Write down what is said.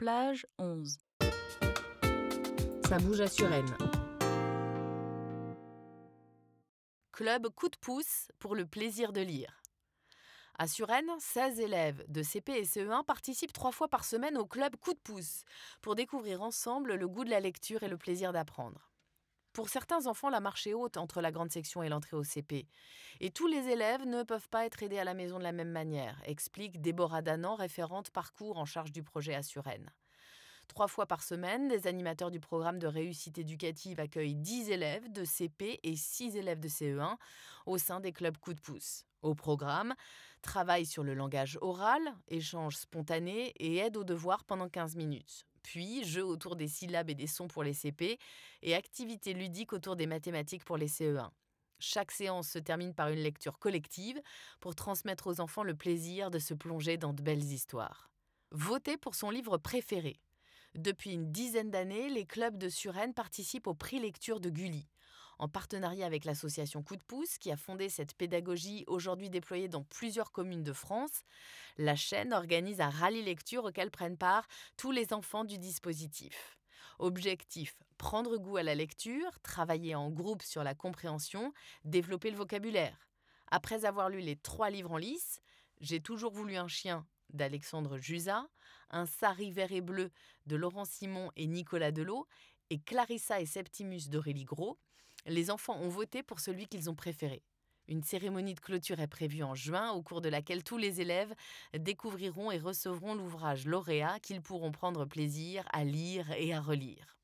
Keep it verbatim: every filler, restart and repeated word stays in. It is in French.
Plage onze. Ça bouge à Suresnes. Club Coup de pouce pour le plaisir de lire. À Suresnes, seize élèves de C P et C E un participent trois fois par semaine au club Coup de pouce pour découvrir ensemble le goût de la lecture et le plaisir d'apprendre. Pour certains enfants, la marche est haute entre la grande section et l'entrée au C P. Et tous les élèves ne peuvent pas être aidés à la maison de la même manière, explique Déborah Danan, référente parcours en charge du projet à Suresnes. Trois fois par semaine, les animateurs du programme de réussite éducative accueillent dix élèves de C P et six élèves de C E un au sein des clubs Coup de pouce. Au programme, travail sur le langage oral, échange spontané et aide aux devoirs pendant quinze minutes. Puis, jeux autour des syllabes et des sons pour les C P et activités ludiques autour des mathématiques pour les C E un. Chaque séance se termine par une lecture collective pour transmettre aux enfants le plaisir de se plonger dans de belles histoires. Votez pour son livre préféré. Depuis une dizaine d'années, les clubs de Suresnes participent au prix lecture de Gulli. En partenariat avec l'association Coup de pouce, qui a fondé cette pédagogie aujourd'hui déployée dans plusieurs communes de France, la chaîne organise un rallye lecture auquel prennent part tous les enfants du dispositif. Objectif, prendre goût à la lecture, travailler en groupe sur la compréhension, développer le vocabulaire. Après avoir lu les trois livres en lice, J'ai toujours voulu un chien d'Alexandre Jusa, Un sari vert et bleu de Laurent Simon et Nicolas Delot, et Clarissa et Septimus d'Aurélie Gros, les enfants ont voté pour celui qu'ils ont préféré. Une cérémonie de clôture est prévue en juin, au cours de laquelle tous les élèves découvriront et recevront l'ouvrage lauréat qu'ils pourront prendre plaisir à lire et à relire.